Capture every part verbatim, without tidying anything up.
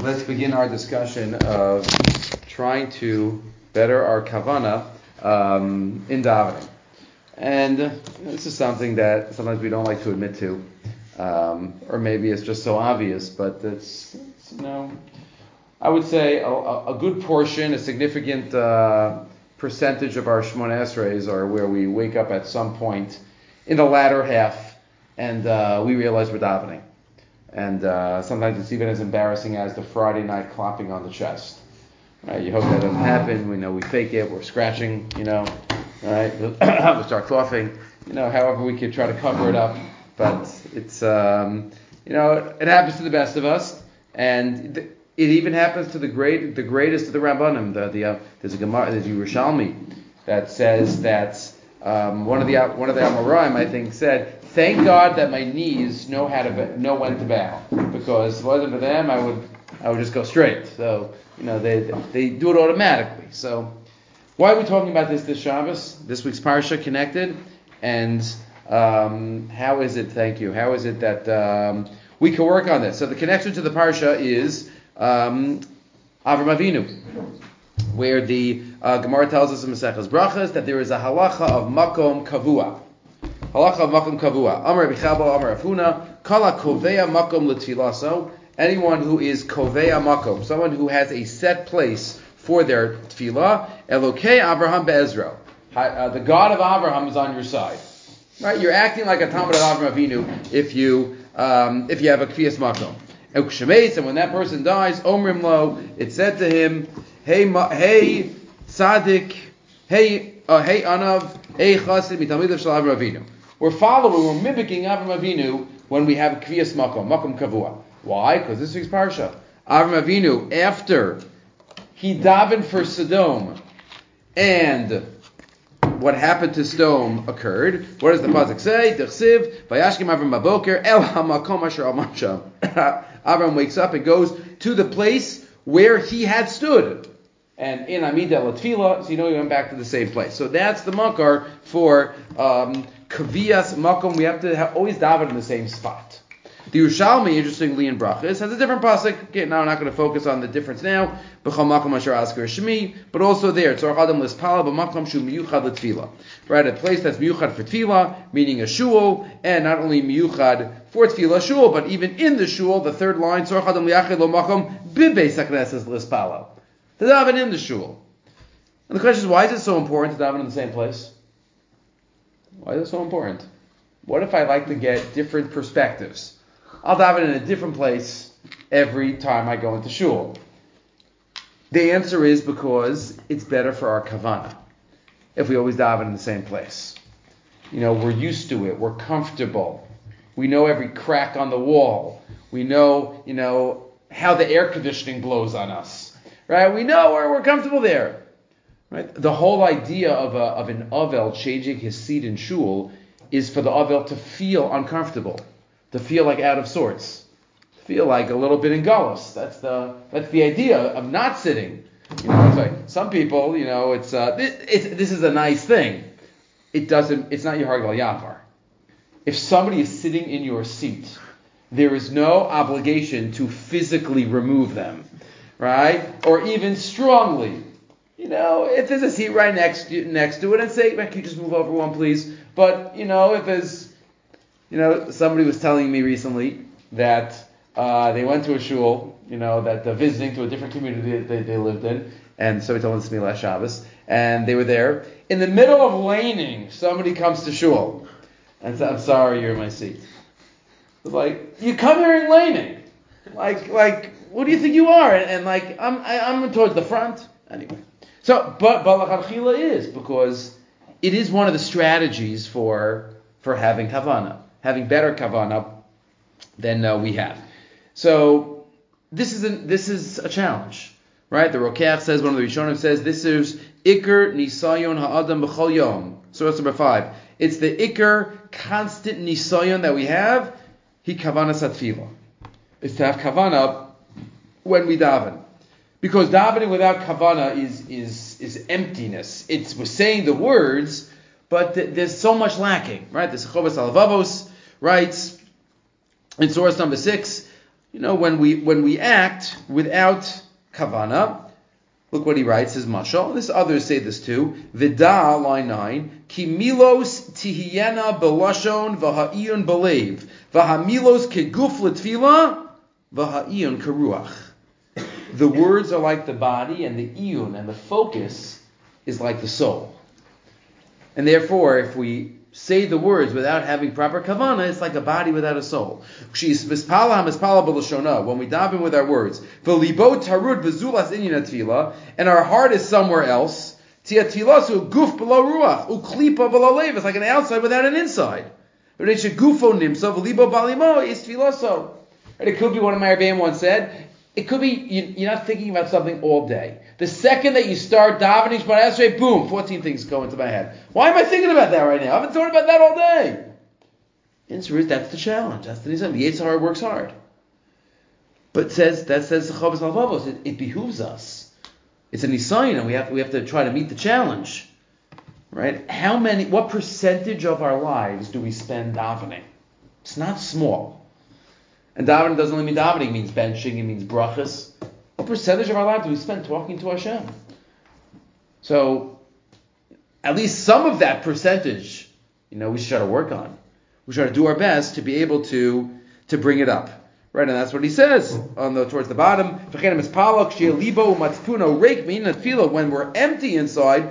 let's begin our discussion of trying to better our kavana um, in davening. And this is something that sometimes we don't like to admit to, um, or maybe it's just so obvious, but it's, it's you know, I would say a, a good portion, a significant uh, percentage of our Shemona Esreis are where we wake up at some point in the latter half and uh, we realize we're davening. And uh, sometimes it's even as embarrassing as the Friday night clopping on the chest. Right? You hope that doesn't happen. We know we fake it. We're scratching, you know. Right? We start coughing. You know, however we could try to cover it up. But it's, um, you know, it happens to the best of us. And it even happens to the great, the greatest of the Rabbanim. The, the, uh, there's a Gemara, there's a Yerushalmi that says that um, one of the one of the Amoraim, I think, said, "Thank God that my knees know how to know when to bow, because if it wasn't for them, I would I would just go straight." So you know they they do it automatically. So why are we talking about this this Shabbos? This week's parsha connected, and um, how is it? Thank you. How is it that um, we can work on this? So the connection to the parsha is um, Avram Avinu, where the uh, Gemara tells us in Maseches Brachas that there is a halacha of makom kavua. Halacha of makom kavua. Amar Bichabo, Amar Afuna, kala koveya makom l'tfilaso. Anyone who is koveya makom, someone who has a set place for their tefillah, Elokei Abraham be'ezro. Uh, the God of Abraham is on your side. Right? You're acting like a Talmud of Avraham Avinu if you um, if you have a kviyas makom. And when that person dies, Omrim lo, it said to him, Hey, ma, hey, tzaddik, hey, uh, hey, anav, hey, chassid, mitamidav shel Avraham Avinu. We're following, we're mimicking Avraham Avinu when we have a kviyas makom, makom kavua. Why? Because this week's parsha, Avraham Avinu, after he davened for Sodom, and what happened to Sodom occurred. What does the pasuk say? D'chsiv, vayashkim Avram baboker el hamakom asher amasha. Avram wakes up and goes to the place where he had stood. And in Amidah Latfila, so you know he went back to the same place. So that's the makar for um, Kaviyas Makom. We have to have, always daven in the same spot. The Yerushalmi, interestingly in Brachas, has a different pasuk. Okay, now I'm not going to focus on the difference now. B'chol makom asher azker shemi, but also there, tzorach adam l'spala b'makom shu miyuchad l'tfila. Right, a place that's miyuchad for tfila, meaning a shul, and not only miyuchad for tfila shul, but even in the shul, the third line, tzorach adam liyachid lo makom b'beis hakneses l'spala. To daven in the shul. And the question is, why is it so important to daven in the same place? Why is it so important? What if I like to get different perspectives? I'll daven in a different place every time I go into shul. The answer is because it's better for our kavana if we always daven in the same place. You know, we're used to it. We're comfortable. We know every crack on the wall. We know, you know, how the air conditioning blows on us. Right? We know we're, we're comfortable there. Right? The whole idea of a, of an avel changing his seat in shul is for the avel to feel uncomfortable. To feel like out of sorts, to feel like a little bit in gullus. That's the that's the idea of not sitting. You know, it's like some people, you know, it's uh, this, it's this is a nice thing. It doesn't. It's not your Hargal Yafar. If somebody is sitting in your seat, there is no obligation to physically remove them, right? Or even strongly. You know, if there's a seat right next to, next to it, and say, "Man, can you just move over one, please?" But you know, if there's You know, somebody was telling me recently that uh, they went to a shul, you know, that they're visiting to a different community that they, they lived in, and somebody told this to me last Shabbos, and they were there. In the middle of laning, somebody comes to shul, and said, "I'm sorry, you're in my seat." It's like, you come here in laning. Like, like, what do you think you are? And, and like, I'm I, I'm towards the front. Anyway. So, but Balachachila is, because it is one of the strategies for for having kavana. Having better kavanah than uh, we have. So this is a, this is a challenge, right? The Rokeach says, one of the Rishonim says, this is Iker Nisayon Ha'adam B'chol Yom. Source number five. It's the Iker constant Nisayon that we have. He kavanah satfila. It's to have kavanah when we daven, because davening without kavanah is is is emptiness. It's we're saying the words, but th- there's so much lacking, right? The Sechovas Alavavos writes in source number six, you know, when we when we act without kavana, look what he writes, his mashal, and this others say this too, Vida, line nine, Ki milos tihiyena belashon v'ha'iyun belev, v'hamilos keguf l'tfila, v'ha'iyun keruach. The words are like the body, and the iyun, and the focus is like the soul. And therefore, if we say the words without having proper kavana, it's like a body without a soul. When we daven with our words, and our heart is somewhere else, it's like an outside without an inside. It could be, one of my Rebbeim once said, it could be you're not thinking about something all day. The second that you start davening Shemona Esrei, boom, fourteen things go into my head. Why am I thinking about that right now? I've been talking about that all day. In truth, that's the challenge. That's the reason. The Yetzer Hara works hard. But it says, that says the Chovos HaLevavos, it, it behooves us. It's a nisayon, and we have, we have to try to meet the challenge. Right? How many, what percentage of our lives do we spend davening? It's not small. And davening doesn't only mean davening, it means benching, it means brachas. What percentage of our lives do we spend talking to Hashem? So, at least some of that percentage, you know, we should try to work on. We should try to do our best to be able to, to bring it up. Right, and that's what he says on the towards the bottom. When we're empty inside,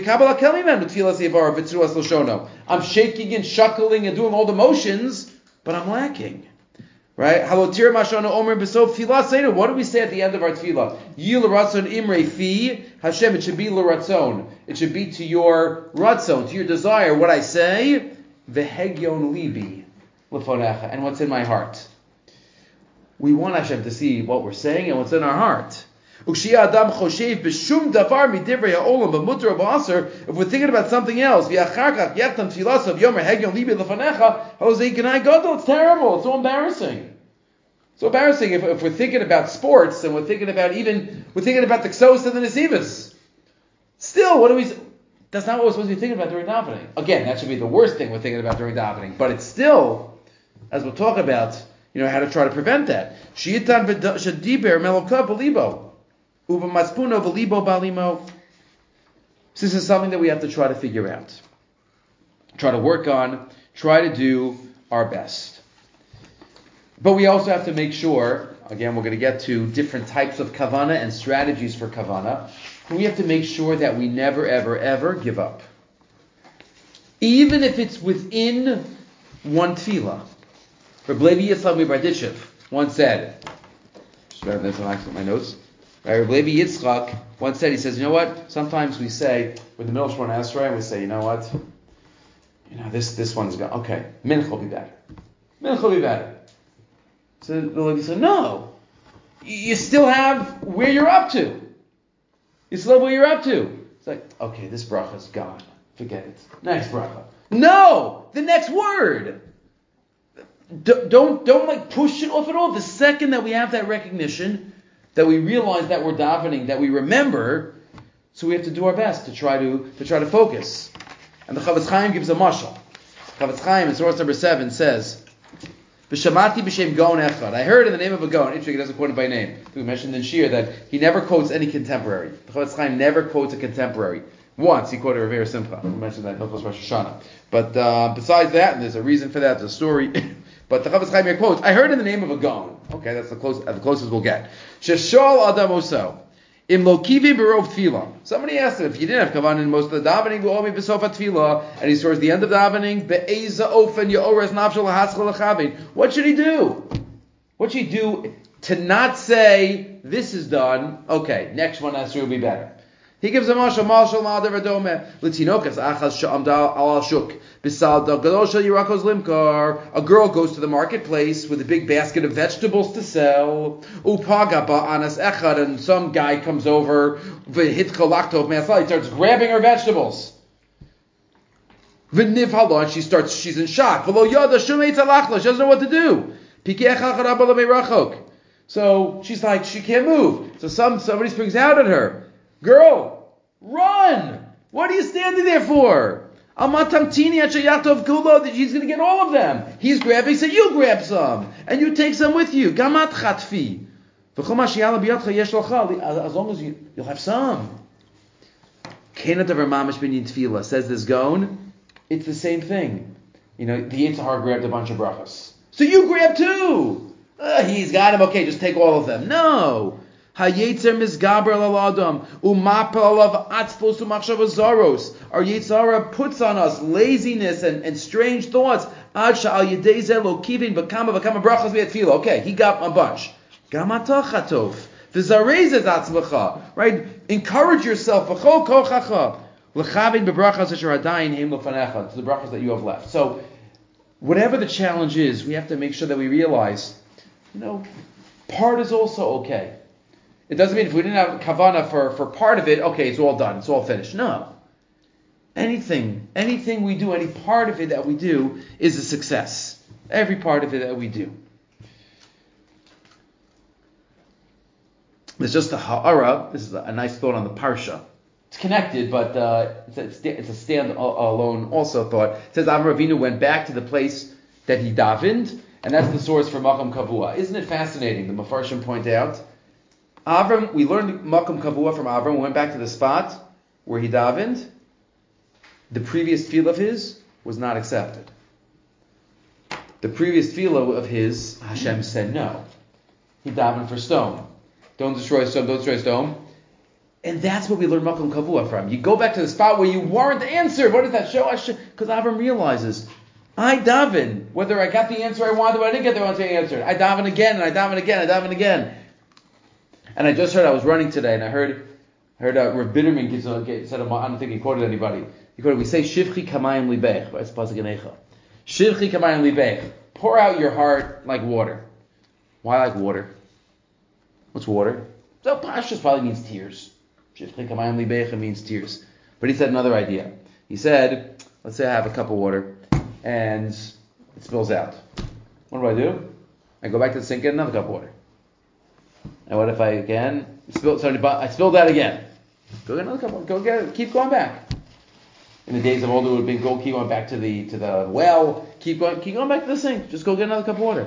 I'm shaking and shuckling and doing all the motions, but I'm lacking. Right? What do we say at the end of our tefillah? Yil ratzon imrei fi Hashem. It should be l'ratzon. It should be to your ratzon, to your desire. What I say, v'hegyon libi lefonecha, and what's in my heart. We want Hashem to see what we're saying and what's in our heart. If we're thinking about something else, it's terrible. It's so embarrassing. So embarrassing if, if we're thinking about sports and we're thinking about even, we're thinking about the Ksos and the Nesivos. Still, what do we, that's not what we're supposed to be thinking about during davening. Again, that should be the worst thing we're thinking about during davening. But it's still, as we'll talk about, you know, how to try to prevent that. Shi'itan shadiber melokav b'libo. Uva matzpuno v'libo balimo. This is something that we have to try to figure out. Try to work on, try to do our best. But we also have to make sure, again, we're going to get to different types of kavana and strategies for kavana. We have to make sure that we never, ever, ever give up. Even if it's within one tefillah. Rabbi Levi Yitzchak Mibarditchev once said, just grab this and accent my notes. Right, Rabbi Levi Yitzchak once said, he says, you know what? Sometimes we say, we're in the middle of Shemona Esrei, and we say, you know what? You know, this this one's gone. Okay, Mincha will be better. Mincha will be better. So Rabbi Levi said, no. You still have where you're up to. You still have where you're up to. It's like, okay, this bracha's gone. Forget it. Next bracha. No! The next word! Don't, don't, don't like push it off at all. The second that we have that recognition, that we realize that we're davening, that we remember, so we have to do our best to try to, to try to focus. And the Chavetz Chaim gives a mashal. Chavetz Chaim in source number seven says, V'shamati b'shem Gaon echad. I heard in the name of a Gaon. Interesting, he doesn't quote it by name. We mentioned in Shir that he never quotes any contemporary. The Chavetz Chaim never quotes a contemporary. Once he quoted Revera Simcha. We mentioned that in Hilchos Rosh Hashanah. But uh, besides that, and there's a reason for that, there's a story. But the Chavetz Chaim here quotes, I heard in the name of a Gaon. Okay, that's the, close, uh, the closest we'll get. Sheshol Adam Oso. Im lo kivim berov tefillah. Somebody asked him, if you didn't have kavanah in most of the davening, v'omi b'sof tefillah, and he's towards the end of davening, be'eza ofen ya'ores nafshel haskal l'chavin. What should he do? What should he do to not say, this is done, okay, next one has to be better? He gives a mashal, mashal ma'adev adome, l'tinokas achaz sha'amda al shuk, b'sal gadol shel yirakos limkar. A girl goes to the marketplace with a big basket of vegetables to sell. Upaga ba'anas echad, and some guy comes over, v'hitcha laktov me'asal, he starts grabbing her vegetables. V'niv halon, she starts, she's in shock. V'lo yada shumei tzalachla, she doesn't know what to do. Pikei echad charabah l'meirachok. So she's like, she can't move. So some somebody springs out at her. Girl, run! What are you standing there for? Amatamtini Achayatov Kulo, that he's going to get all of them. He's grabbing, so you grab some. And you take some with you. Gamat Chatfi. As long as you, you'll have some. Says this Gaon, it's the same thing. You know, the Yitzhar grabbed a bunch of brachas. So you grab too. Uh, he's got them, okay, just take all of them. No. Hayetzer misgaber laladam umapel alav atzlos umachshavazaros. Our Yitzhara puts on us laziness and, and strange thoughts. Ad sha'al yedei zeh lo kivin v'kama v'kama brachas v'yatfila. Okay, he got a bunch. Gamata chatov v'zarez et atzmacha. Right? Encourage yourself. V'chol kochacha l'chavin bebrachas asher adayin heim lefanecha. To the brachas that you have left. So, whatever the challenge is, we have to make sure that we realize, you know, part is also okay. It doesn't mean if we didn't have kavana for, for part of it, okay, it's all done, it's all finished. No. Anything, anything we do, any part of it that we do is a success. Every part of it that we do. There's just a ha'ara. This is a nice thought on the parsha. It's connected, but uh, it's, a, it's a stand-alone also thought. It says Avram Avinu went back to the place that he davened, and that's the source for Makam Kavua. Isn't it fascinating? The Mefarshim point out. Avram, we learned Makam Kavua from Avram. We went back to the spot where he davened. The previous tefillah of his was not accepted. The previous tefillah of his, Hashem said no. He davened for stone. Don't destroy stone, don't destroy stone. And that's what we learn Makam Kavua from. You go back to the spot where you weren't answered. What does that show? Because Avram realizes, I daven, whether I got the answer I wanted or I didn't get the answer I answered. I daven again, and I daven again, I daven again. And I just heard, I was running today, and I heard heard uh, Rav Bitterman gives a, said, I don't think he quoted anybody. He quoted, we say, Shivchi kamayim libech, right? It's pasuk Enecha. Shivchi kamayim libech. Pour out your heart like water. Why like water? What's water? So Pashas probably means tears. Shivchi kamayim libech means tears. But he said another idea. He said, let's say I have a cup of water, and it spills out. What do I do? I go back to the sink, get another cup of water. And what if I again spill? Sorry, I spilled that again. Go get another cup. Of, go get it. Keep going back. In the days of old, it would have been go keep going back to the to the well. Keep going. Keep going back to the sink. Just go get another cup of water.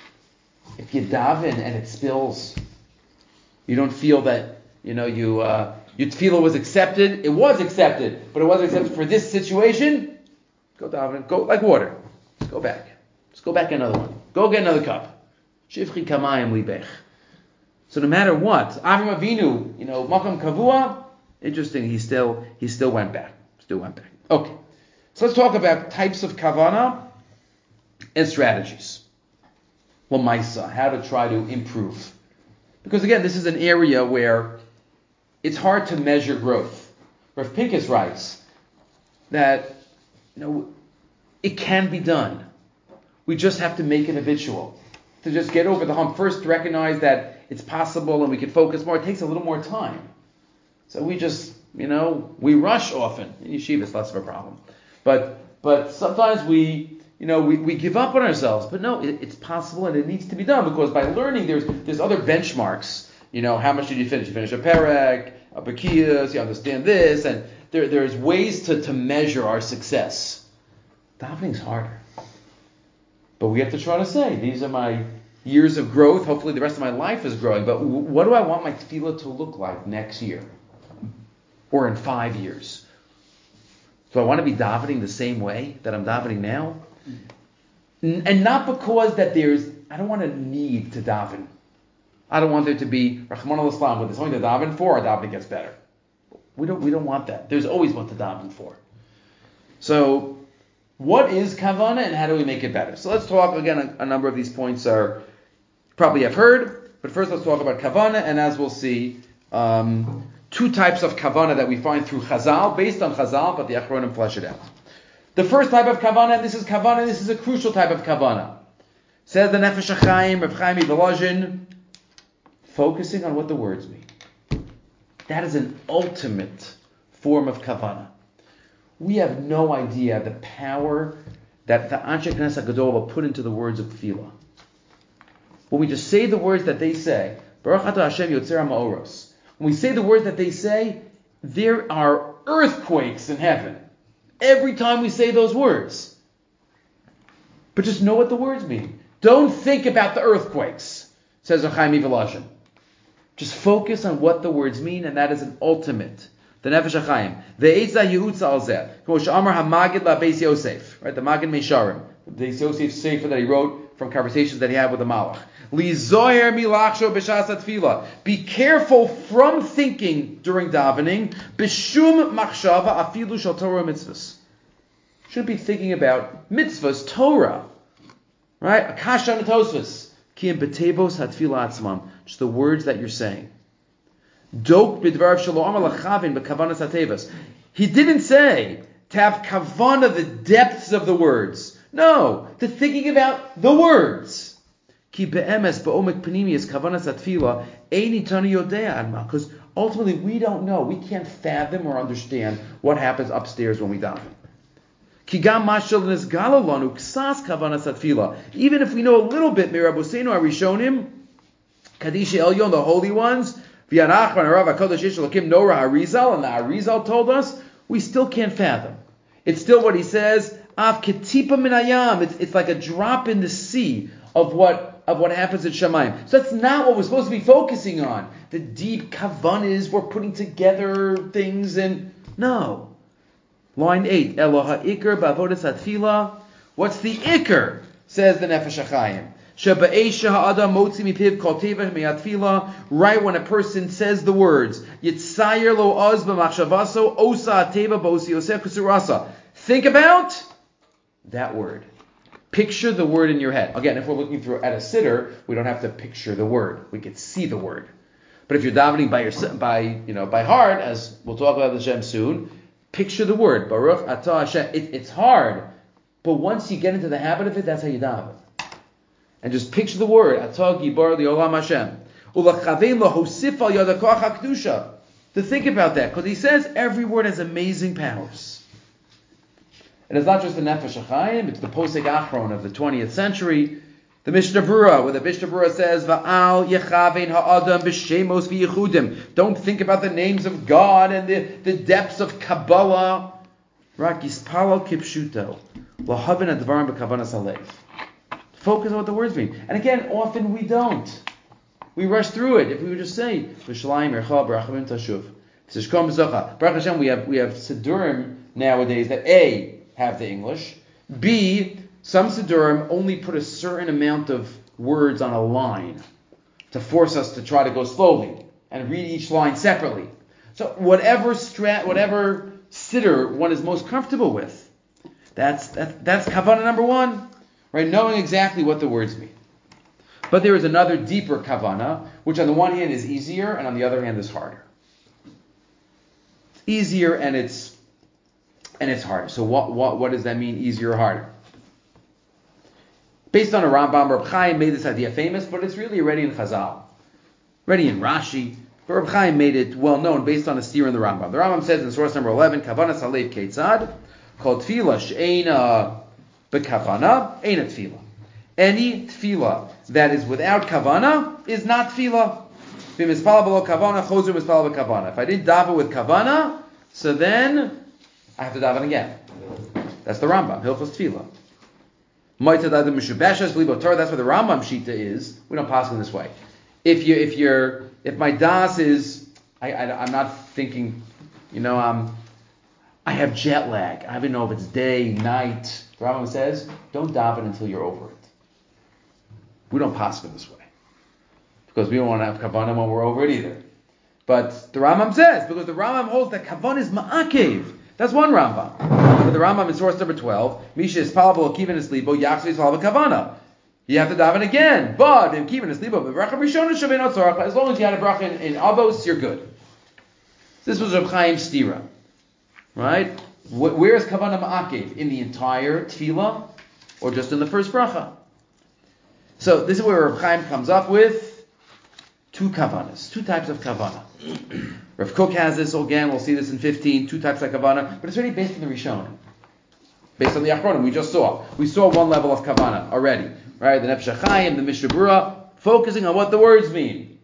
If you daven and it spills, you don't feel that you know you uh, your tefillah was accepted. It was accepted, but it wasn't accepted for this situation. Go daven. Go like water. Just go back. Just go back another one. Go get another cup. Shivchi kamayim libech. So no matter what, Avram Avinu, you know, Makam Kavua, interesting, he still he still went back. Still went back. Okay. So let's talk about types of kavana and strategies. Lamaisa, how to try to improve. Because again, this is an area where it's hard to measure growth. Rav Pinkus writes that, you know, it can be done. We just have to make it habitual. To just get over the hump. First, recognize that it's possible and we can focus more. It takes a little more time. So we just, you know, we rush often. In yeshiva, it's less of a problem. But but sometimes we, you know, we, we give up on ourselves. But no, it, it's possible and it needs to be done because by learning, there's there's other benchmarks. You know, how much did you finish? You finish a perek, a bakiyas, you understand this, and there there's ways to, to measure our success. Davening's harder. But we have to try to say, these are my years of growth. Hopefully the rest of my life is growing. But w- what do I want my tefillah to look like next year? Or in five years? Do I want to be davening the same way that I'm davening now? N- and not because that there's, I don't want to need to daven. I don't want there to be, Rahman al-Islam, when there's something to daven for, our davening gets better. We don't, we don't want that. There's always what to daven for. So, what is kavana and how do we make it better? So let's talk, again, a, a number of these points are probably have heard, but first let's talk about kavana, and as we'll see, um, two types of kavana that we find through Chazal, based on Chazal, but the Achronim flesh it out. The first type of kavana, and this is kavana, this is a crucial type of kavana. Says the Nefesh HaChaim, Rav Chaim Volozhin, focusing on what the words mean. That is an ultimate form of kavana. We have no idea the power that the Anshe Knesset HaGadol put into the words of tefillah. When we just say the words that they say, Baruch Atah Hashem Yotzer HaMa'oros, when we say the words that they say, there are earthquakes in heaven. every time we say those words. But just know what the words mean. Don't think about the earthquakes, says Chaim Volozhin. Just focus on what the words mean, and that is an ultimate. The Nefesh HaChaim. Ve'etza ye'utza al zeh. K'mo she'amar HaMagid la'Beis Yosef. Right, the Magid Meisharim. The Yosef sefer that he wrote from conversations that he had with the Malach. Lizoyer milachsho b'shas hatfila. Be careful from thinking during davening. B'shum machshava afilu shel Torah mitzvahs. Shouldn't be thinking about mitzvahs, Torah. Right? Akasha and Tosfos. Ki em betevos hatfila atzmam. Just the words that you're saying. Dok b'dvarav shelo amar lachavin b'kavanas hatevos. He didn't say to have kavana, the depths of the words. No, to thinking about the words. Ki be'emes ba'omek panimius kavanas hatfila eini tani yodea adma. Because ultimately we don't know. We can't fathom or understand what happens upstairs when we daven. Even if we know a little bit, Miraboseinu Arishonim, Kadishi Elyon, the holy ones, V'yanach v'narav HaKadosh Yesh Elokim Nora Harizal, and the Harizal told us, we still can't fathom. It's still what he says, Av Ketipa Min Hayam. It's it's like a drop in the sea of what of what happens at Shamayim. So that's not what we're supposed to be focusing on. The deep kavanas, we're putting together things, and no. Line eight, Eloha Iker Bavodas Hatfila. What's the Iker? Says the Nefesh HaChaim. Sheba'esha ha'adam motzi mipiv kol teva me'atfila. Right when a person says the words, Yitzayer lo oz b'machshavaso osa teva b'osi yosef kusurasa. Think about that word. Picture the word in your head. Again, if we're looking through at a sitter, we don't have to picture the word. We can see the word. But if you're davening by your by you know by heart, as we'll talk about the Shem soon, picture the word. Baruch atah Hashem. It, it's hard, but once you get into the habit of it, that's how you daven. And just picture the word. Atah gibar li'olam Hashem. U'lachavein lahosif al yad ha'koach ha'kedusha. To think about that, because he says every word has amazing powers. And it's not just the Nefesh HaChaim, it's the Posek Achron of the twentieth century. The Mishnah Berurah, where the Mishnah Berurah says, Va'al yechavein ha'adam b'shemos v'yichudim. Don't think about the names of God and the, the depths of Kabbalah. Rak yispalo kipshuto. Lahavin advarim b'kavanas halev. Focus on what the words mean. And again, often we don't. We rush through it. If we would just say, V'shalayim ercha b'rachamim tashuv. V'sishkom b'zocha. Baruch Hashem, we have, we have Siddurim nowadays that A, have the English. B, some Siddurim only put a certain amount of words on a line to force us to try to go slowly and read each line separately. So whatever strat, whatever siddur one is most comfortable with, that's that, that's kavanah number one, right? Knowing exactly what the words mean. But there is another deeper kavanah, which on the one hand is easier and on the other hand is harder. It's easier and it's and it's harder. So what what what does that mean? Easier or harder? Based on a Rambam, Reb Chaim made this idea famous, but it's really already in Chazal, already in Rashi. But Reb Chaim made it well known based on a steer in the Rambam. The Rambam says in source number eleven, Kavanas Halev Keitzad, called Tefillah She'ena B'Kavana, Eina Tefillah. Any Tefillah that is without Kavana is not Tefillah. V'mispal b'lo Kavana, Chozer mispal b'Kavana. If I didn't daven with Kavana, so then I have to daven again. That's the Rambam, Hilchos Tefillah. That's where the Rambam Shita is. We don't pass it this way. If you, if you're, if my das is, I, I, I'm not thinking, you know, um, I have jet lag. I don't know if it's day, night. The Rambam says, don't daven until you're over it. We don't pass it this way because we don't want to have kavanah when we're over it either. But the Rambam says, because the Rambam holds that kavanah is ma'akev. That's one Rambam. But the Rambam in source number twelve, Misha is palvo kivin eslibo yachsu is palvo kavana. You have to daven again. But in kivin eslibo, bracha rishona shavin otzarach. As long as you had a bracha in, in avos, you're good. This was Reb Chaim Stira, right? Where is kavana ma'akev? In the entire tefillah, or just in the first bracha? So this is where Reb Chaim comes up with two kavanas, two types of kavana. Rav Kook has this again. We'll see this in fifteen. Two types of kavana, but it's already based on the Rishonim, based on the Achronim. We just saw. We saw one level of kavana already, right? The Nefesh HaChaim, the Mishnah Berurah, focusing on what the words mean.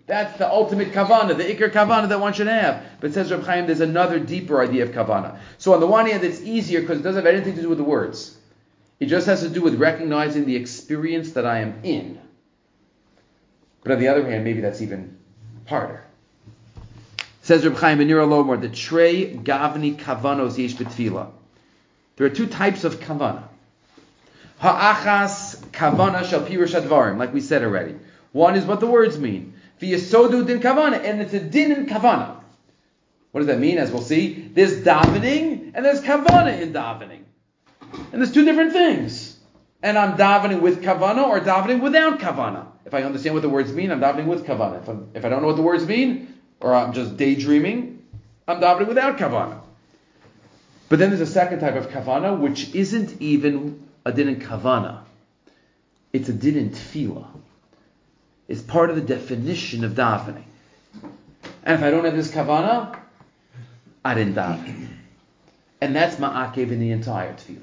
That's the ultimate kavana, the ikar kavana that one should have. But says Reb Chaim, there's another deeper idea of kavana. So on the one hand, it's easier because it doesn't have anything to do with the words. It just has to do with recognizing the experience that I am in. But on the other hand, maybe that's even harder. Says Reb Chaim Ben Nira Lomar, the trey gavni kavanos yesh b'tfila. There are two types of kavana. Ha'achas kavana shel pirush advarim, like we said already. One is what the words mean. V'yesodu din kavana, and it's a din in kavana. What does that mean? As we'll see, there's davening and there's kavana in davening. And there's two different things. And I'm davening with kavana or davening without kavana. If I understand what the words mean, I'm davening with kavana. If, I'm, if I don't know what the words mean, or I'm just daydreaming, I'm davening without kavana. But then there's a second type of kavana, which isn't even a din in kavana. It's a din in tefillah. It's part of the definition of davening. And if I don't have this kavana, I didn't daven. And that's ma'akev in the entire tefillah.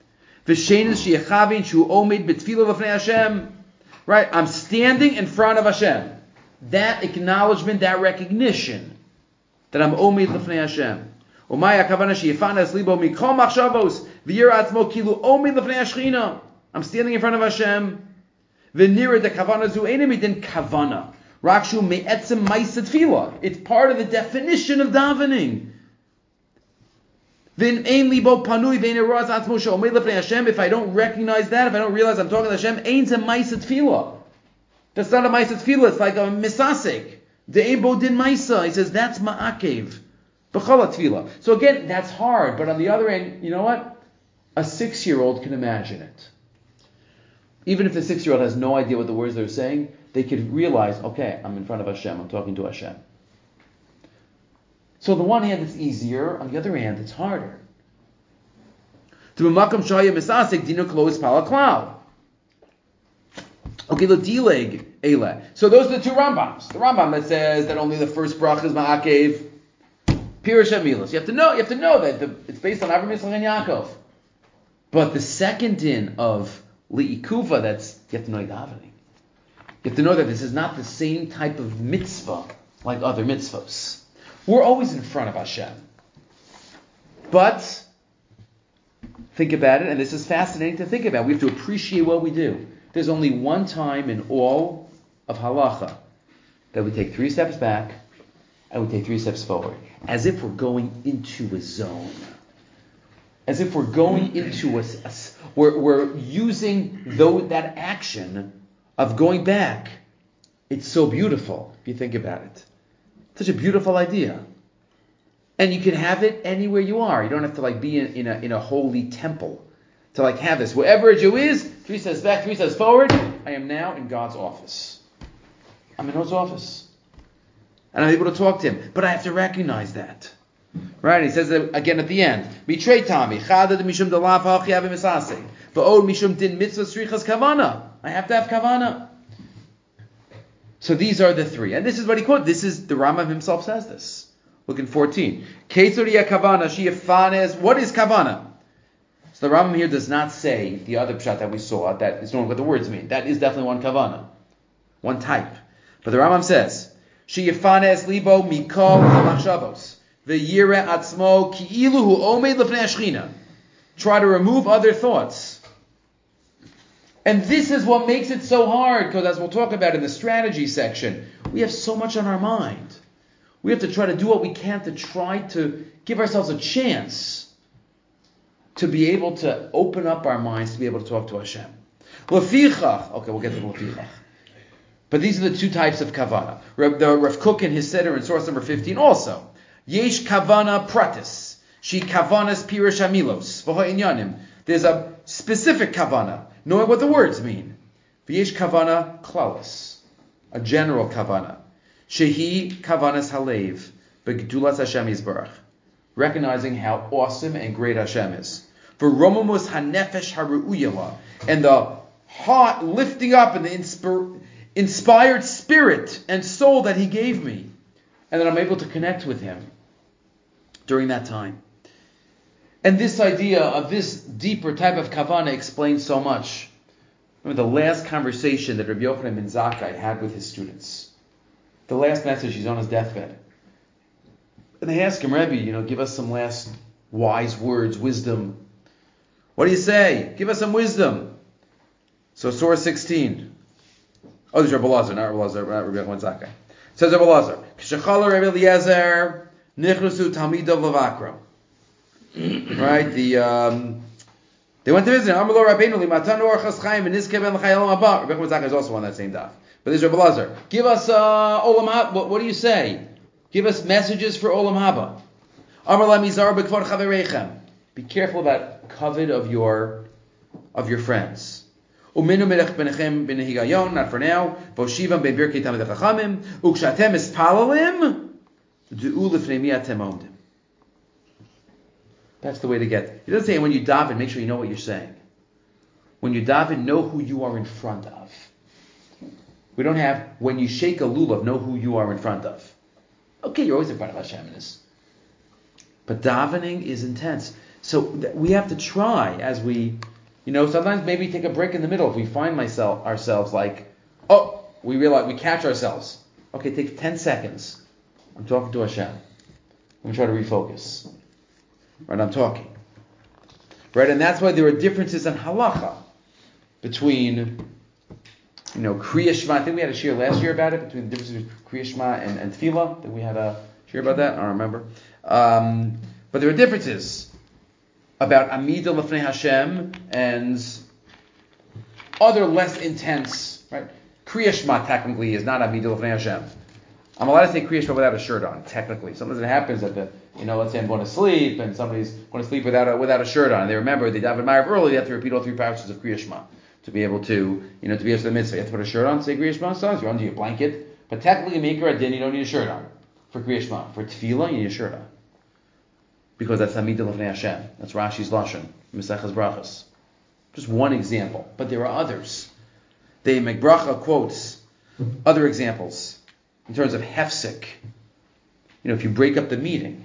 Right? I'm standing in front of Hashem. That acknowledgement, that recognition that I'm omed lefnei Hashem. I'm standing in front of Hashem. It's part of the definition of davening. If I don't recognize that, if I don't realize I'm talking to Hashem, ain't a ma'aseh tefillah. That's not a ma'aseh tefillah. It's like a misasek. De'ebo din ma'aseh. He says that's ma'akev. B'chala tefillah. So again, that's hard. But on the other end, you know what? A six-year-old can imagine it. Even if the six-year-old has no idea what the words they're saying, they could realize, okay, I'm in front of Hashem. I'm talking to Hashem. So on the one hand, it's easier. On the other hand, it's harder. Okay, l'dileg eile. So those are the two Rambams. The Rambam that says that only the first bracha is ma'akev, pirush hamilos. You have to know. You have to know that the, it's based on Avraham, Yitzchak, and Yaakov. But the second din of li'ikuva, that's you have to know davening. You have to know that this is not the same type of mitzvah like other mitzvahs. We're always in front of Hashem. But think about it, and this is fascinating to think about. We have to appreciate what we do. There's only one time in all of halacha that we take three steps back and we take three steps forward, as if we're going into a zone, as if we're going into a, a we're, we're using though that action of going back. It's so beautiful if you think about it. Such a beautiful idea. And you can have it anywhere you are. You don't have to like be in, in a in a holy temple to like have this. Wherever a Jew is, three steps back, three steps forward, I am now in God's office. I'm in God's office. And I'm able to talk to him. But I have to recognize that. Right? He says that again at the end. Mitrei tami, chadad mishum dalav ha'chiyav misaseh. Va'od mishum din mitzvah srichas kavana. I have to have kavana. So these are the three. And this is what he quotes. This is, the Rambam himself says this. Look in fourteen. Ketzuriya kavana, shiyafanes. What is kavana? So the Rambam here does not say the other pshat that we saw, that is knowing what the words mean. That is definitely one kavana. One type. But the Rambam says, shiyafanes libo mikol hamachshavos. V'yireh atzmo ki'ilu hu omed lefnei hashchina. Try to remove other thoughts. And this is what makes it so hard, because as we'll talk about in the strategy section, we have so much on our mind. We have to try to do what we can to try to give ourselves a chance to be able to open up our minds, to be able to talk to Hashem. Lefichach. Okay, we'll get to the lefichach. But these are the two types of kavana. The Rav Kook in his Seder in source number fifteen also. Yesh kavana pratis. She kavanas pirush hamilos. V'ho inyanim. There's a specific kavana, knowing what the words mean. V'yesh kavana klaus, a general kavana. Shehi kavanas halev, begedulas Hashem yisbarach, recognizing how awesome and great Hashem is. V'romamus hanefesh haru'uyala, and the heart lifting up and the inspir- inspired spirit and soul that He gave me, and that I'm able to connect with Him during that time. And this idea of this deeper type of kavana explains so much. Remember the last conversation that Rabbi Yochanan ben Zakkai had with his students. the last message, he's on his deathbed. And they ask him, Rebbe, you know, give us some last wise words, wisdom. What do you say? Give us some wisdom. So Surah sixteen. Oh, there's Rabbi Lazar, not Rabbi Lazar, not Rabbi Yochanan Zakkai. Says Rabbi Lazar, K'shechala Rabbi Eliezer, nichrusu talmidav lavakro. Right? The um, they went to visit him. Amar lo Rabbeinu limatanu orchas chaim v'nizkeh ben l'chai olam haba. Rabbi Yochanan Zakkai is also on that same daf. But there's Rabbi Lazar. Give us uh, olam haba. What, what do you say? Give us messages for olam haba. Amar la mizar b'kvod chavereichem. Be careful about covet of your of your friends. Uminu melech benechem b'nehigayon, not for now. Voshivam ben birkei tamid chachamim. Ukshatem espalalim, du'u lifnei mi atem omdim. That's the way to get. He doesn't say when you daven, make sure you know what you're saying. When you daven, know who you are in front of. We don't have when you shake a lulav, know who you are in front of. Okay, you're always in front of Hashem in this. But davening is intense. So we have to try as we, you know, sometimes maybe take a break in the middle if we find myself ourselves like, oh, we realize, we catch ourselves. Okay, take ten seconds. I'm talking to Hashem. I'm going to try to refocus. Right, I'm talking. Right, and that's why there are differences in halacha between, you know, Kriya Shema. I think we had a shir last year about it, between the differences between Kriya Shema and, and Tefillah. I think we had a shir about that. I don't remember. Um, but there are differences about Amida Lefnei Hashem and other less intense, right? Kriya Shema technically is not Amida Lefnei Hashem. I'm allowed to say Kriya Shema without a shirt on, technically. Sometimes it happens that the, you know, let's say I'm going to sleep and somebody's going to sleep without a, without a shirt on. And they remember they daven Ma'ariv early, they have to repeat all three parashas of Kriya Shema to be able to, you know, to be able to the mitzvah. You have to put a shirt on, say Kriya Shema, sometimes you're under your blanket. But technically, Maker Adin, you don't need a shirt on for Kriya Shema. For Tefillah, you need a shirt on. Because that's Hamida Lefnei Hashem. That's Rashi's Lashon, Mesechus Brachas. Just one example. But there are others. They make bracha quotes other examples in terms of hefsek. You know, if you break up the meeting.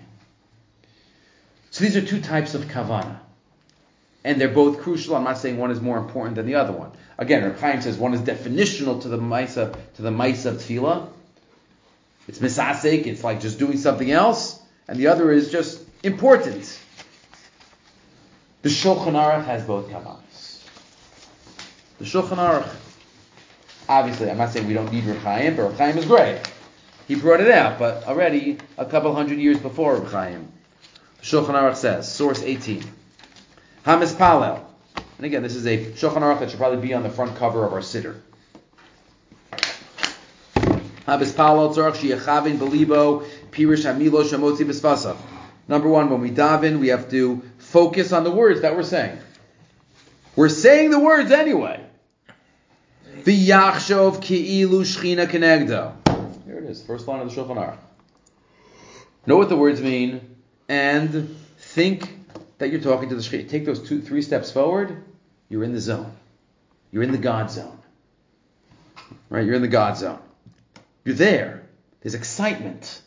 So these are two types of kavana. And they're both crucial. I'm not saying one is more important than the other one. Again, Reb Chaim says one is definitional to the Maisa, to the Maisa of Tefillah. It's misasek, it's like just doing something else. And the other is just important. The Shulchan Aruch has both kavanas. The Shulchan Aruch, obviously, I'm not saying we don't need Reb Chaim, but Reb Chaim is great. He brought it out, but already a couple hundred years before Reb Chaim. The Shulchan Aruch says, source eighteen, Hamis Palel. And again, this is a Shulchan Aruch that should probably be on the front cover of our siddur. Hamis Palel tzorach sheyachavin belibo pirish hamilo shamotzi b'sfasav. Number one, when we daven, we have to focus on the words that we're saying. We're saying the words anyway. V'yachshov ki'ilu shchina kenegdo. Here it is, first line of the Shulchan Aruch. Know what the words mean, and think that you're talking to the Shekhinah. Take those two, three steps forward, you're in the zone. You're in the God zone. Right? You're in the God zone. You're there. There's excitement.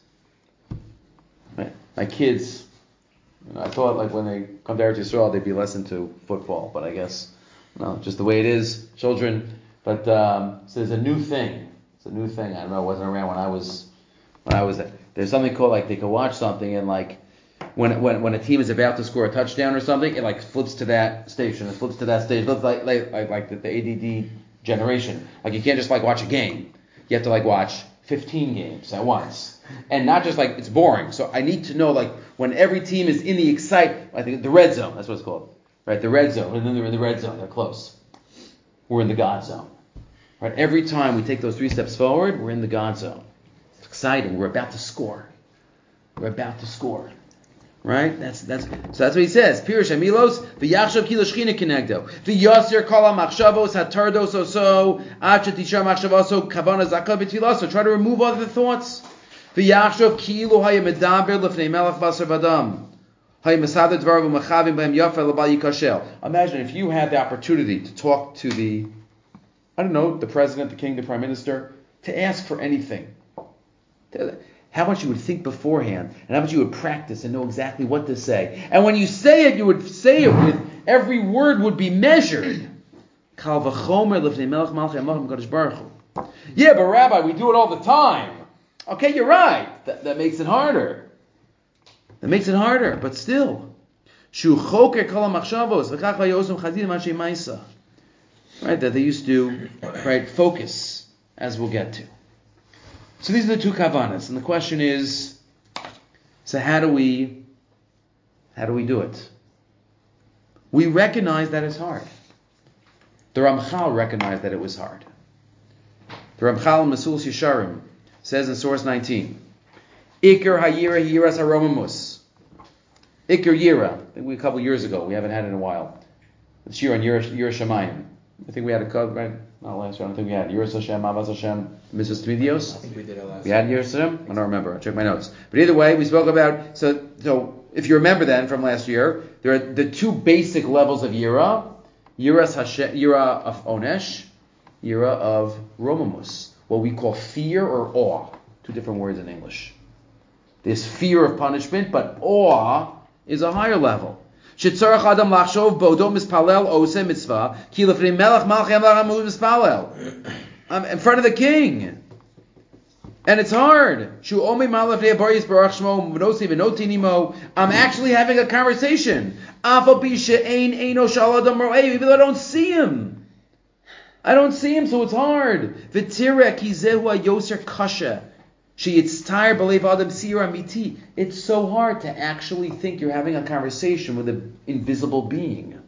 Right? My kids, you know, I thought like when they come to Eretz Yisrael, they'd be less into football, but I guess, no, just the way it is, children. But um, so there's a new thing. It's a new thing. I don't know. It wasn't around when I was, when I was there. There's something called like they can watch something and like, When, when when a team is about to score a touchdown or something, it like flips to that station. It flips to that stage. It looks like like, like, like the, the A D D generation. Like you can't just like watch a game. You have to like watch fifteen games at once, and not just like it's boring. So I need to know like when every team is in the excite. I think the red zone. That's what it's called, right? The red zone. And then they're in the red zone. They're close. We're in the God zone, right? Every time we take those three steps forward, we're in the God zone. It's exciting. We're about to score. We're about to score. Right? That's that's so that's what he says. Pirish Amilos, v'yachshav kilo shchina kenegdo. V'yasir kol ha'machshavos hatardos oso, ad shetisha machshavoso kavana zakah b'tfilaso. Try to remove other thoughts. V'yachshav kilo haya medaber lefnei melech basar v'adam. Haya masada dvar v'machavim b'hem yafa l'bal yikashel. Imagine if you had the opportunity to talk to the, I don't know, the president, the king, the prime minister, to ask for anything. How much you would think beforehand, and how much you would practice and know exactly what to say. And when you say it, you would say it with, every word would be measured. Yeah, but Rabbi, we do it all the time. Okay, you're right. That, that makes it harder. That makes it harder, but still. Right, that they used to, right, focus, as we'll get to. So these are the two kavanas, and the question is, so how do we, how do we do it? We recognize that it's hard. The Ramchal recognized that it was hard. The Ramchal in Mesulas Yesharim says in source nineteen, Iker Hayira Yiras Haromamus. Iker Yira. I think we a couple years ago. We haven't had it in a while. It's Yira and Yira Shamayim. I think we had a code, right? Not last year. I don't think we had Yiras Hashem, Avas Hashem, Missus Tmidios. I think we did it last We had Yiras Hashem? I don't remember. I'll check my notes. But either way, we spoke about, so so if you remember then from last year, there are the two basic levels of Yira. Yiras Hashem, Yira of Onesh, Yira of Romamus. What we call fear or awe. Two different words in English. There's fear of punishment, but awe is a higher level. Shetzarach Adam lachshov bodo mispalel oseh mitzvah ki lefnei melech malchei amar amud mispalel. I'm in front of the king, and it's hard. Shu omi malafnei bariyis barach shmo v'nosi v'notinimo. I'm actually having a conversation. Afal pi she'ein eino shal adam ro'ei, even though I don't see him. I don't see him, so it's hard. V'tireh ki zehu hayoser kasha. It's so hard to actually think you're having a conversation with an invisible being.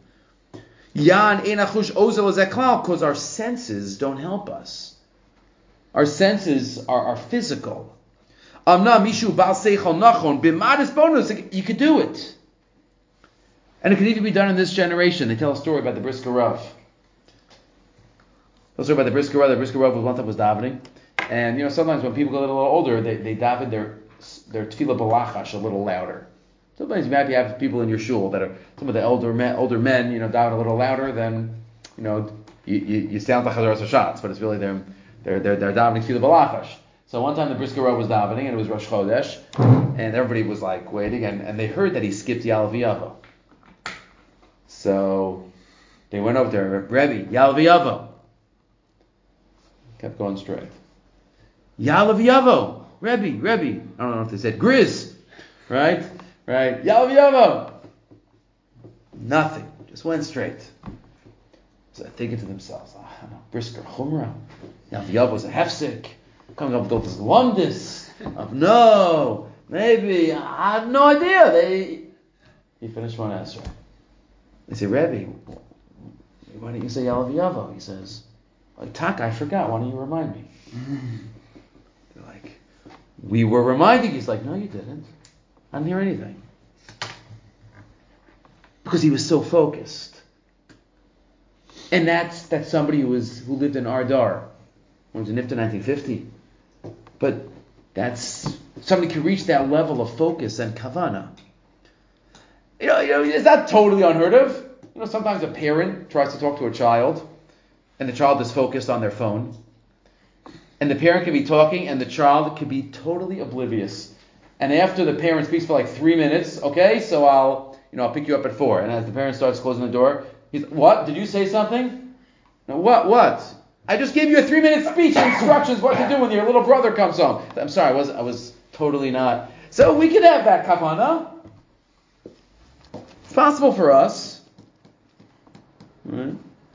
Because our senses don't help us. Our senses are, are physical. You could do it. And it could even be done in this generation. They tell a story about the Brisker Rav. Tell a story about the Brisker Rav. The Brisker Rav was one time was davening. And, you know, sometimes when people get a little older, they, they daven their their tefillah balachash a little louder. Sometimes you might have people in your shul that are, some of the older men, older men, you know, daven a little louder than, you know, you, you, you sound like Chazaras Hashatz, but it's really they're, they're, they're, they're davening tefillah balachash. So one time the Brisker Rav was davening, and it was Rosh Chodesh, and everybody was like waiting, and, and they heard that he skipped Ya'alav Yavo. So they went over there, Rebbe, Ya'alav Yavo. Kept going straight. Ya'alav Yavo, Rebbe, Rebbe. I don't know if they said Grizz, right? Right? Ya'alav Yavo. Nothing. Just went straight. So they're thinking to themselves, ah, oh, no, Brisker Chumrah. Ya'alav Yavo's a hefsek. Coming up with all this lumdis. Of no, maybe, I have no idea. They. He finished one answer. They say, Rebbe, why don't you say Ya'alav Yavo? He says, like, Tak, I forgot. Why don't you remind me? They're like, we were reminding you. He's like, no, you didn't. I didn't hear anything. Because he was so focused. And that's that's somebody who was who lived in Ardar. He was in Nifta nineteen fifty. But that's somebody can reach that level of focus and kavana. You know, you know, it's not totally unheard of. You know, sometimes a parent tries to talk to a child, and the child is focused on their phone. And the parent can be talking, and the child can be totally oblivious. And after the parent speaks for like three minutes, okay, so I'll, you know, I'll pick you up at four. And as the parent starts closing the door, he's, what? Did you say something? No, what? What? I just gave you a three-minute speech and instructions what to do when your little brother comes home. I'm sorry, I was, I was totally not. So we could have that kavana. It's possible for us. Right?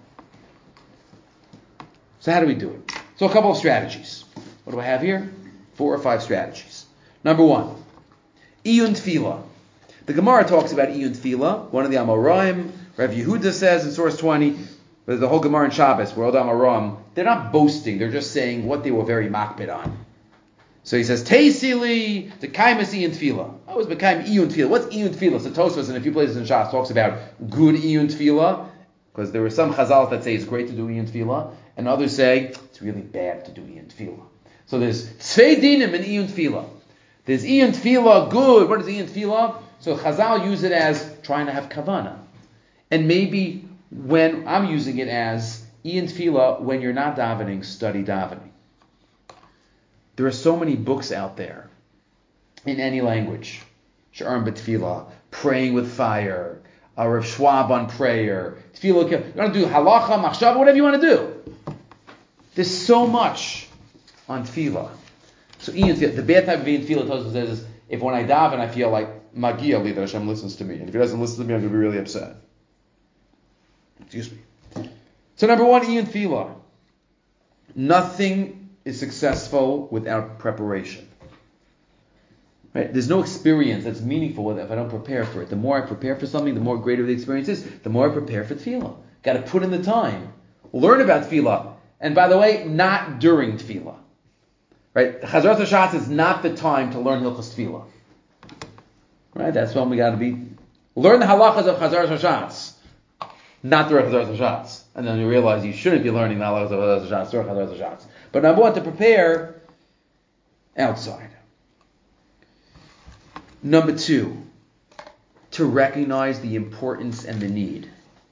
So how do we do it? So a couple of strategies. What do I have here? Four or five strategies. Number one, iyun tefillah. The Gemara talks about iyun tefillah. One of the Amoraim, Rav Yehuda says in source twenty, there's the whole Gemara in Shabbos, where all the Amoraim, they're not boasting, they're just saying what they were very makbid on. So he says, Teisili, the kaimas iyun tefillah. I was bekaim iyun tefillah. What's iyun tefillah? So Tosfos in a few places in Shas talks about good iyun tefillah, because there were some chazals that say it's great to do iyun tefillah, and others say it's really bad to do iyun tefillah. So there's tzvei dinim in iyun tefillah. There's iyun tefillah, good. What is iyun tefillah? So chazal use it as trying to have kavana. And maybe when I'm using it as iyun tefillah, when you're not davening, study davening. There are so many books out there in any language. Sha'arim b'tefillah, praying with fire, uh, Rav Schwab on prayer, tefillah. You want to do halacha, machshava, whatever you want to do. There's so much on tefillah. So Iyun Tefillah, the bad type of Iyun Tefillah Tosfos says is if when I daven I feel like Magia li that Hashem listens to me, and if He doesn't listen to me, I'm going to be really upset. Excuse me. So number one, Iyun Tefillah. Nothing is successful without preparation. Right? There's no experience that's meaningful with it if I don't prepare for it. The more I prepare for something, the more greater the experience is. The more I prepare for Tefillah. Got to put in the time. Learn about Tefillah. And by the way, not during Tefillah. Right? Chazaras HaShatz is not the time to learn Hilchos Tefillah. Right? That's when we got to be. Learn the halachas of Chazaras HaShatz. Not during Chazaras HaShatz. And then you realize you shouldn't be learning the halachas of Chazaras HaShatz during Chazaras HaShatz. But number one, to prepare outside. Number two, to recognize the importance and the need.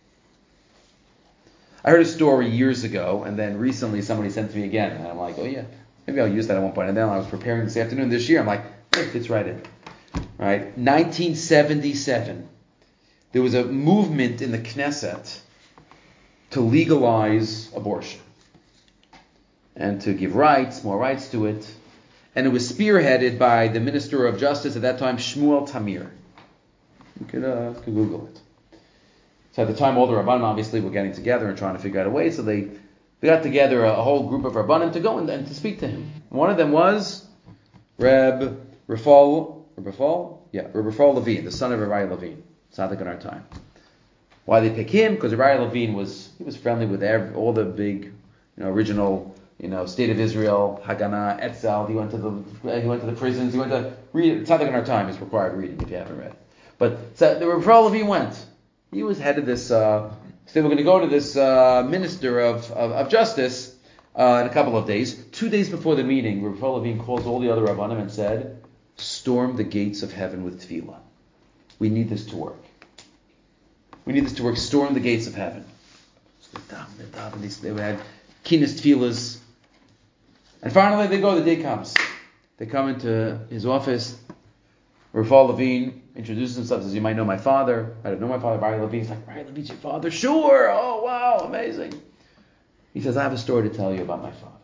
I heard a story years ago, and then recently somebody sent it to me again, and I'm like, oh yeah, maybe I'll use that at one point. And then I was preparing this afternoon this year, I'm like, it fits right in. Right? nineteen seventy-seven, there was a movement in the Knesset to legalize abortion and to give rights, more rights to it. And it was spearheaded by the Minister of Justice at that time, Shmuel Tamir. You could, uh, you could Google it. So at the time, all the Rabbanim obviously were getting together and trying to figure out a way. So they, they got together a, a whole group of Rabbanim to go and, and to speak to him. One of them was Reb Rafal, Reb Rafal? Yeah, Reb Rafal Levine, the son of Rabbi Levine. Tzaddik in our time. Why they pick him? Because Rabbi Levine was he was friendly with every, all the big, you know, original, you know, State of Israel, Haganah, Etzel. He went to the he went to the prisons. He went to read. Tzaddik in our time is required reading if you haven't read. But so the Reb Rafal Levine went. He was head of this. Uh, so they were going to go to this uh, minister of of, of justice uh, in a couple of days. Two days before the meeting, Reb Rafal Levine calls all the other Rabbanim and said, "Storm the gates of heaven with tefillah. We need this to work. We need this to work. Storm the gates of heaven." So they daven, they daven, they had keenest tefillahs. And finally they go, the day comes. They come into his office. Rafal Levine introduces himself, says, "You might know my father." I don't know my father, Barry Levine. He's like, "Barry Levine's your father?" "Sure." "Oh, wow, amazing." He says, "I have a story to tell you about my father."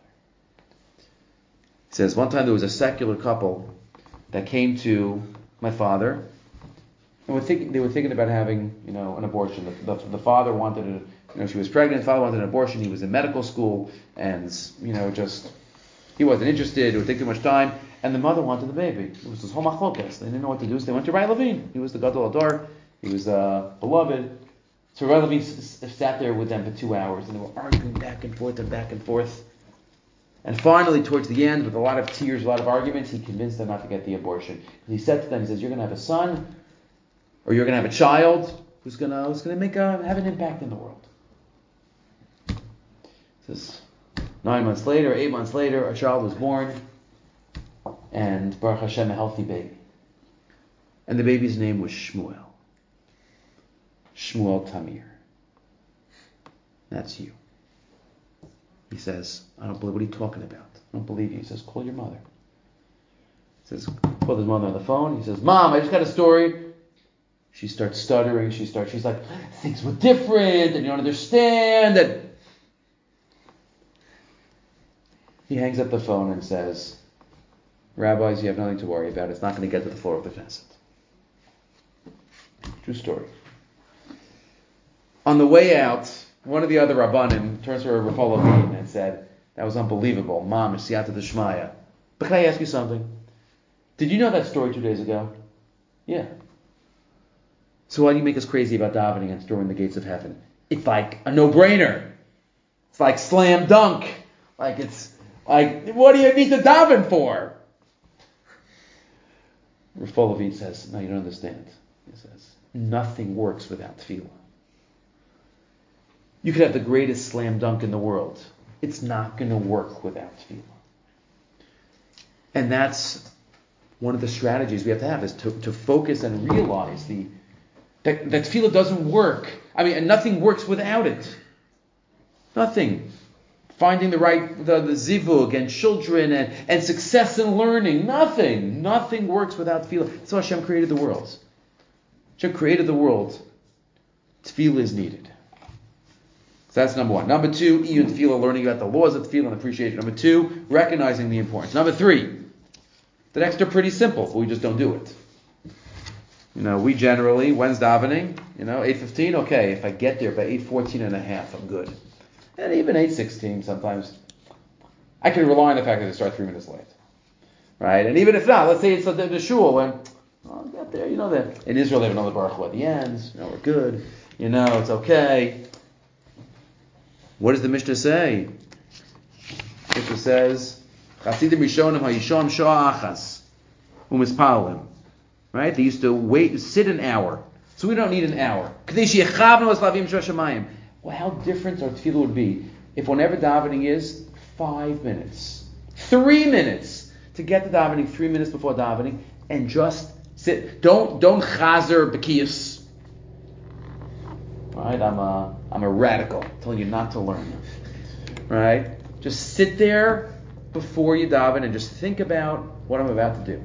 He says, one time there was a secular couple that came to my father, and were thinking, they were thinking about having, you know, an abortion. The, the, the father wanted, a, you know, she was pregnant. The father wanted an abortion. He was in medical school, and you know, just he wasn't interested. It would take too much time. And the mother wanted the baby. It was this whole machlokas. They didn't know what to do, so they went to Rabbi Levine. He was the Gadol Ador. He was uh, beloved. So Rabbi Levine s- s- sat there with them for two hours, and they were arguing back and forth and back and forth. And finally, towards the end, with a lot of tears, a lot of arguments, he convinced them not to get the abortion. He said to them, he says, "You're going to have a son, or you're going to have a child who's going to who's going to make a, have an impact in the world." He says, nine months later, eight months later, a child was born. And Baruch Hashem, a healthy baby. And the baby's name was Shmuel. Shmuel Tamir. That's you. He says, "I don't believe, what are you talking about? I don't believe you." He says, "Call your mother." He says, call his mother on the phone. He says, "Mom, I just got a story." She starts stuttering. She starts, she's like, "Things were different, and you don't understand." And he hangs up the phone and says, "Rabbis, you have nothing to worry about. It's not going to get to the floor of the Knesset." True story. On the way out, one of the other Rabbanim turns to Rafal Levine and said, "That was unbelievable. Mom, Siyata D'Shmaya. But can I ask you something? Did you know that story two days ago?" "Yeah." "So why do you make us crazy about davening and storming the gates of heaven? It's like a no-brainer. It's like slam dunk. Like it's like, what do you need to daven for?" Rafal Levine says, "No, you don't understand." He says, "Nothing works without tefillah. You could have the greatest slam dunk in the world. It's not going to work without tefillah." And that's one of the strategies we have to have, is to, to focus and realize the that, that tefillah doesn't work. I mean, and nothing works without it. Nothing. Finding the right, the, the zivug and children and, and success in learning. Nothing. Nothing works without tefillah. That's why Hashem created the world. Hashem created the world. Tefillah is needed. So that's number one. Number two, Iyun Tefillah, learning about the laws of tefillah and appreciation. Number two, recognizing the importance. Number three, The next are pretty simple, but we just don't do it. You know, we generally, when's davening? You know, eight fifteen, okay, if I get there by eight fourteen and a half, I'm good. And even eight sixteen sometimes, I can rely on the fact that they start three minutes late. Right? And even if not, let's say it's the, the shul, when, oh, I'll get there, you know, that in Israel they have another baruch Hu at the end, you know, we're good, you know, it's okay. What does the Mishnah say? The Mishnah says, Chasidim Rishonim HaYishon Shoah Achas U'Mispalim. Right? They used to wait, sit an hour. So we don't need an hour. Well, how different our tefillah would be if whenever davening is, five minutes, three minutes to get to davening, three minutes before davening, and just sit. Don't don't chazer b'kiyas. Right? I'm a I'm a radical, telling you not to learn. Right? Just sit there before you daven and just think about what I'm about to do.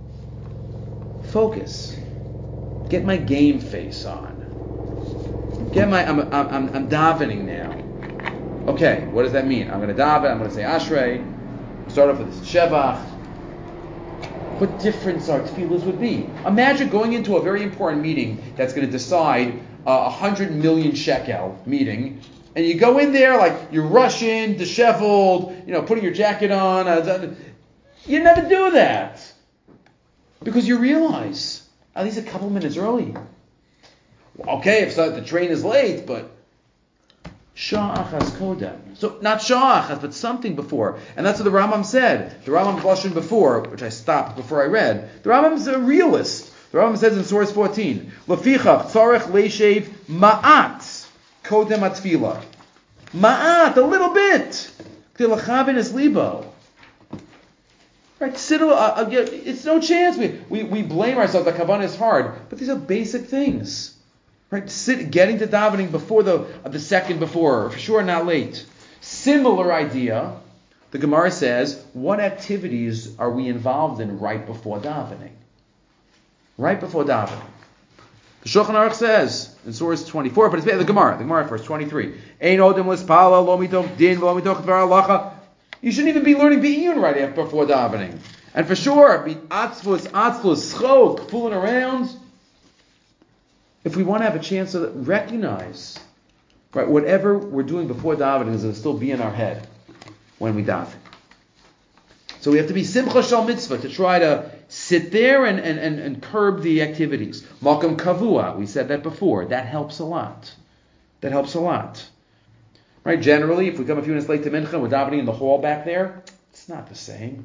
Focus. Get my game face on. Get my. I'm I'm I'm, I'm davening now. Okay, what does that mean? I'm going to daven. I'm going to say Ashrei. Start off with this Shevach. What difference our tefillahs would be? Imagine going into a very important meeting that's going to decide a uh, hundred million shekel meeting, and you go in there like you're Russian, disheveled, you know, putting your jacket on. Uh, you never do that. Because you realize, at least a couple minutes early. Okay, if so, the train is late, but Shah Achas Kodem. So not Shah Achas, but something before. And that's what the Rambam said. The Rambam Lashon before, which I stopped before I read. The Rambam's a realist. The Rambam says in source fourteen, Lefichach tzarech leishev ma'at kodem atfila. Ma'at, a little bit. K'tilachavin es libo. Right, sit, uh, uh, it's no chance. We, we we blame ourselves that kavanah is hard, but these are basic things. Right, sit, getting to davening before the uh, the second before, or for sure not late. Similar idea. The Gemara says, what activities are we involved in right before davening? Right before davening. The Shulchan Aruch says in source twenty-four, but it's the Gemara. The Gemara first twenty-three. Ein odem lispala lo mitoch din lo mitoch dvar halacha. You shouldn't even be learning Be'iyun right after before davening. And for sure, be atzvus, atzvus, chok, fooling around. If we want to have a chance to recognize, right, whatever we're doing before davening is going to still be in our head when we daven. So we have to be simcha shal mitzvah to try to sit there and, and, and, and curb the activities. Malkam kavua, we said that before. That helps a lot. That helps a lot. Right, generally, if we come a few minutes late to Mincha, we're davening in the hall back there, it's not the same.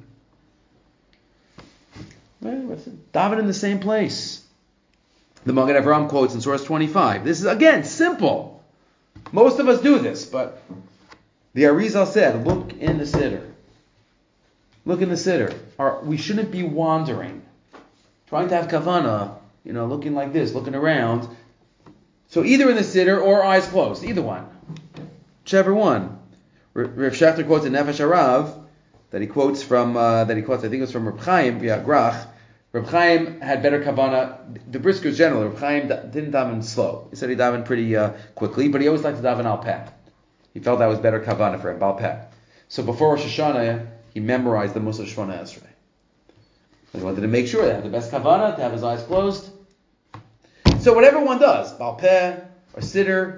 Right, davening in the same place. The Magen Avraham quotes in source twenty-five. This is, again, simple. Most of us do this, but the Arizal said, look in the siddur. Look in the siddur. Our, we shouldn't be wandering, trying to have kavanah, you know, looking like this, looking around. So either in the siddur or eyes closed, either one. Whichever one. Rav Shachter quotes in Nefesh Harav that he quotes from uh, that he quotes. I think it was from Reb Chaim via Grach. Reb Chaim had better kavanah. The briskers generally. Reb Chaim didn't daven slow. He said he davened pretty uh, quickly, but he always liked to daven al peh. He felt that was better kavanah for him, al peh. So before Rosh Hashanah, he memorized the Musaf Shmona Esrei. He wanted to make sure to have the best kavanah, to have his eyes closed. So whatever one does, al peh or siddur.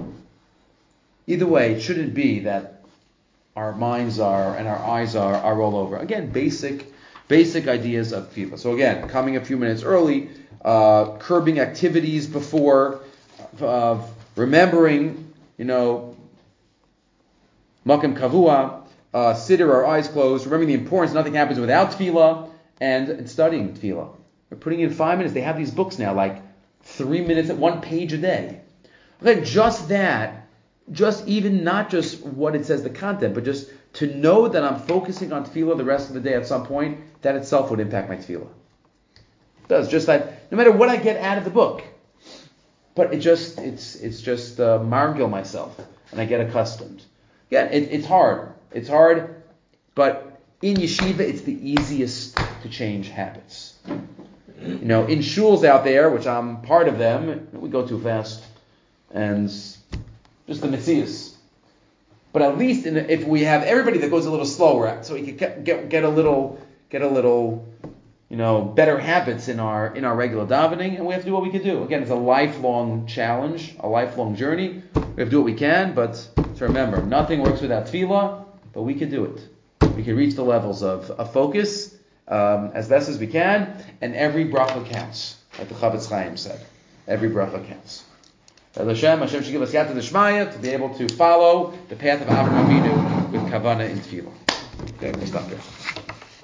Either way, it shouldn't be that our minds are and our eyes are, are all over. Again, basic basic ideas of tefillah. So again, coming a few minutes early, uh, curbing activities before, uh, remembering, you know, makam kavua, uh, siddur, our eyes closed, remembering the importance, nothing happens without tefillah, and, and studying tefillah. We're putting in five minutes. They have these books now, like three minutes at one page a day. Okay, just that. Just even not just what it says, the content, but just to know that I'm focusing on tefillah the rest of the day at some point, that itself would impact my tefillah. It does. Just that no matter what I get out of the book, but it just it's it's just uh, margil myself, and I get accustomed. Again, it, it's hard. It's hard, but in yeshiva, it's the easiest to change habits. You know, in shuls out there, which I'm part of them, we go too fast, and just the metzius. But at least in the, if we have everybody that goes a little slower, so we can get, get get a little get a little you know, better habits in our in our regular davening, and we have to do what we can do. Again, it's a lifelong challenge, a lifelong journey. We have to do what we can, but to remember, nothing works without tefillah, but we can do it. We can reach the levels of, of focus um, as best as we can, and every bracha counts, like the Chavetz Chaim said. Every bracha counts. Hashem, Hashem should give us yata d'shmaya to be able to follow the path of Avraham Avinu with kavanah in tefillah. Okay, we'll stop here.